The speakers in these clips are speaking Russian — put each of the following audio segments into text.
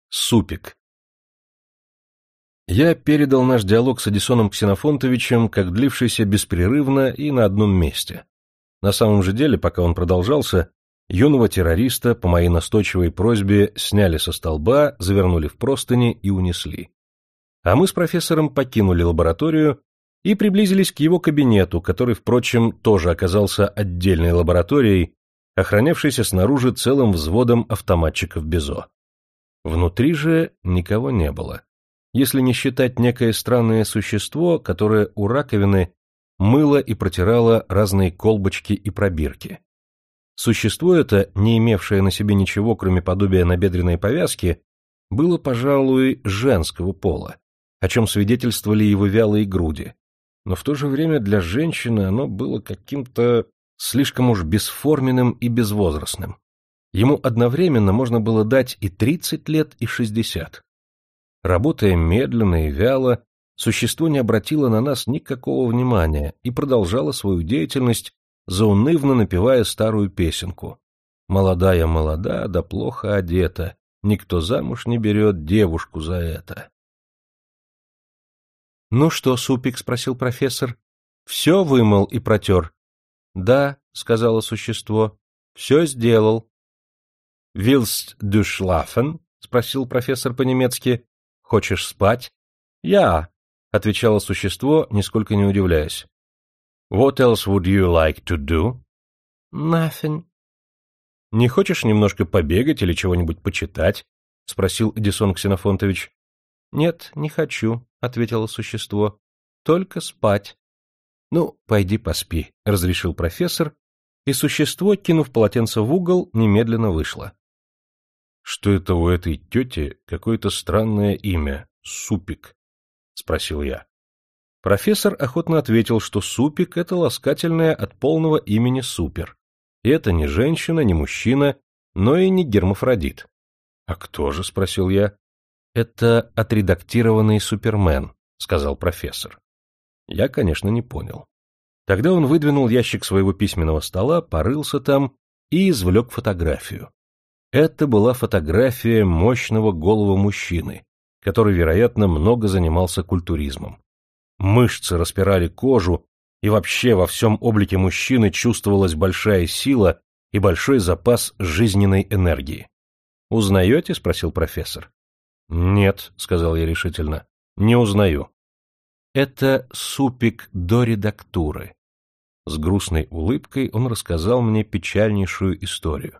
Супик. Я передал наш диалог с Эдисоном Ксенофонтовичем как длившийся беспрерывно и на одном месте. На самом же деле, пока он продолжался, юного террориста по моей настойчивой просьбе сняли со столба, завернули в простыни и унесли. А мы с профессором покинули лабораторию и приблизились к его кабинету, который, впрочем, тоже оказался отдельной лабораторией, охранявшейся снаружи целым взводом автоматчиков БЕЗО. Внутри же никого не было, если не считать некое странное существо, которое у раковины мыло и протирало разные колбочки и пробирки. Существо это, не имевшее на себе ничего, кроме подобия набедренной повязки, было, пожалуй, женского пола, о чем свидетельствовали его вялые груди, но в то же время для женщины оно было каким-то слишком уж бесформенным и безвозрастным. Ему одновременно можно было дать и 30 лет, и 60. Работая медленно и вяло, существо не обратило на нас никакого внимания и продолжало свою деятельность, заунывно напевая старую песенку: «Молодая молода, да плохо одета, никто замуж не берет девушку за это». — Ну что, Супик? — спросил профессор. — Все вымыл и протер? — Да, — сказала существо, — все сделал. — Willst du schlafen? — спросил профессор по-немецки. — Хочешь спать? — Я, — отвечало существо, нисколько не удивляясь. — What else would you like to do? — Nothing. — Не хочешь немножко побегать или чего-нибудь почитать? — спросил Эдисон Ксенофонтович. — Нет, не хочу, — ответило существо. — Только спать. — Ну, пойди поспи, — разрешил профессор, и существо, кинув полотенце в угол, немедленно вышло. — Что это у этой тети какое-то странное имя — Супик? — спросил я. Профессор охотно ответил, что Супик — это ласкательное от полного имени Супер. И это не женщина, не мужчина, но и не гермафродит. — А кто же? — спросил я. — Это отредактированный Супермен, — сказал профессор. Я, конечно, не понял. Тогда он выдвинул ящик своего письменного стола, порылся там и извлек фотографию. Это была фотография мощного голого мужчины, который, вероятно, много занимался культуризмом. Мышцы распирали кожу, и вообще во всем облике мужчины чувствовалась большая сила и большой запас жизненной энергии. «Узнаете?» — спросил профессор. «Нет», — сказал я решительно, — «не узнаю». «Это Супик до редактуры». С грустной улыбкой он рассказал мне печальнейшую историю.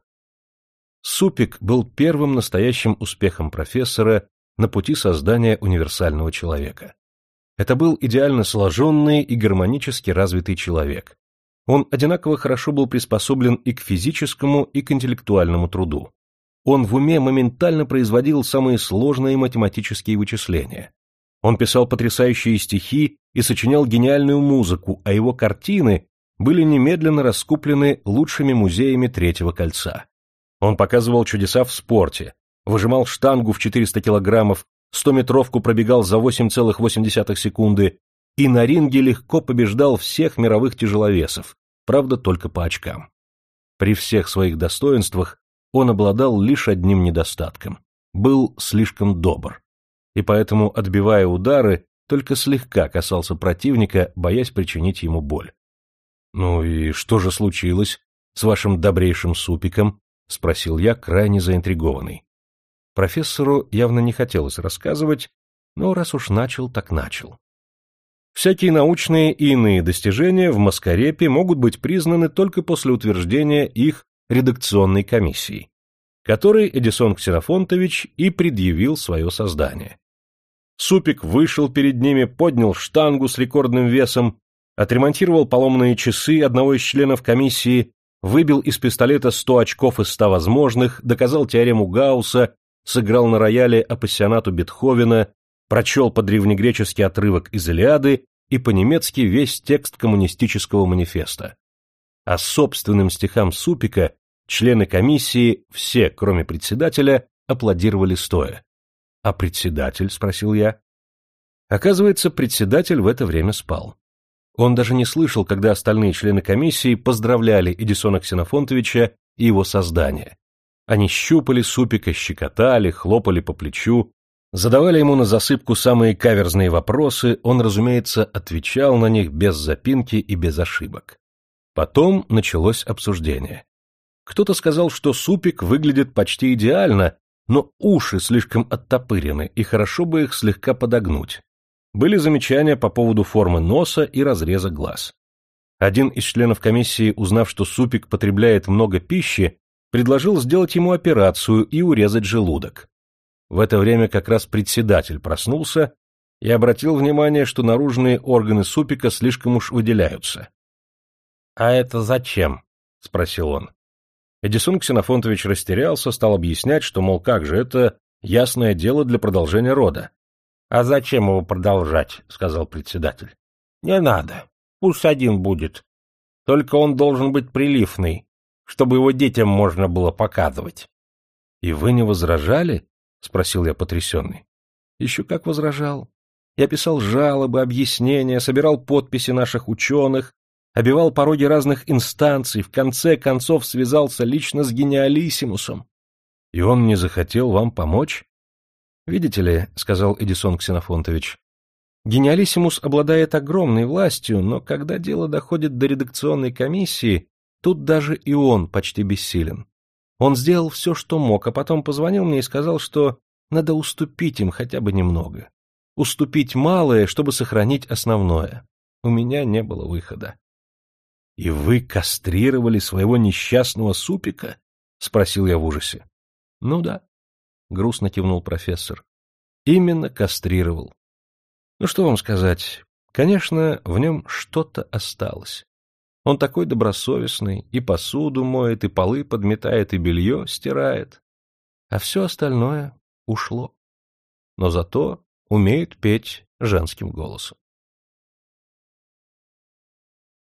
Супик был первым настоящим успехом профессора на пути создания универсального человека. Это был идеально сложенный и гармонически развитый человек. Он одинаково хорошо был приспособлен и к физическому, и к интеллектуальному труду. Он в уме моментально производил самые сложные математические вычисления. Он писал потрясающие стихи и сочинял гениальную музыку, а его картины были немедленно раскуплены лучшими музеями Третьего кольца. Он показывал чудеса в спорте, выжимал штангу в 400 килограммов, 100-метровку пробегал за 8,8 секунды и на ринге легко побеждал всех мировых тяжеловесов, правда, только по очкам. При всех своих достоинствах он обладал лишь одним недостатком – был слишком добр, и поэтому, отбивая удары, только слегка касался противника, боясь причинить ему боль. «Ну и что же случилось с вашим добрейшим Супиком?» — спросил я, крайне заинтригованный. Профессору явно не хотелось рассказывать, но раз уж начал, так начал. Всякие научные и иные достижения в Маскарепе могут быть признаны только после утверждения их редакционной комиссией, которой Эдисон Ксенофонтович и предъявил свое создание. Супик вышел перед ними, поднял штангу с рекордным весом, отремонтировал поломанные часы одного из членов комиссии, выбил из пистолета 100 очков из 100 возможных, доказал теорему Гаусса, сыграл на рояле апассионату Бетховена, прочел по-древнегречески отрывок из Илиады и по-немецки весь текст коммунистического манифеста. А собственным стихам Супика члены комиссии, все, кроме председателя, аплодировали стоя. «А председатель?» — спросил я. Оказывается, председатель в это время спал. Он даже не слышал, когда остальные члены комиссии поздравляли Эдисона Ксенофонтовича и его создание. Они щупали Супика, щекотали, хлопали по плечу, задавали ему на засыпку самые каверзные вопросы, он, разумеется, отвечал на них без запинки и без ошибок. Потом началось обсуждение. Кто-то сказал, что Супик выглядит почти идеально, но уши слишком оттопырены, и хорошо бы их слегка подогнуть. Были замечания по поводу формы носа и разреза глаз. Один из членов комиссии, узнав, что Супик потребляет много пищи, предложил сделать ему операцию и урезать желудок. В это время как раз председатель проснулся и обратил внимание, что наружные органы Супика слишком уж выделяются. — А это зачем? — спросил он. Эдисон Ксенофонтович растерялся, стал объяснять, что, мол, как же, это ясное дело для продолжения рода. — А зачем его продолжать? — сказал председатель. — Не надо, пусть один будет. Только он должен быть прилифный, чтобы его детям можно было показывать. — И вы не возражали? — спросил я потрясенный. — Еще как возражал. Я писал жалобы, объяснения, собирал подписи наших ученых, обивал пороги разных инстанций, в конце концов связался лично с гениалиссимусом. — И он не захотел вам помочь? — Видите ли, — сказал Эдисон Ксенофонтович, — гениалиссимус обладает огромной властью, но когда дело доходит до редакционной комиссии, тут даже и он почти бессилен. Он сделал все, что мог, а потом позвонил мне и сказал, что надо уступить им хотя бы немного. Уступить малое, чтобы сохранить основное. У меня не было выхода. — И вы кастрировали своего несчастного Супика? — спросил я в ужасе. — Ну да, — грустно кивнул профессор. — Именно кастрировал. Ну что вам сказать, конечно, в нем что-то осталось. Он такой добросовестный, и посуду моет, и полы подметает, и белье стирает. А все остальное ушло. Но зато умеет петь женским голосом.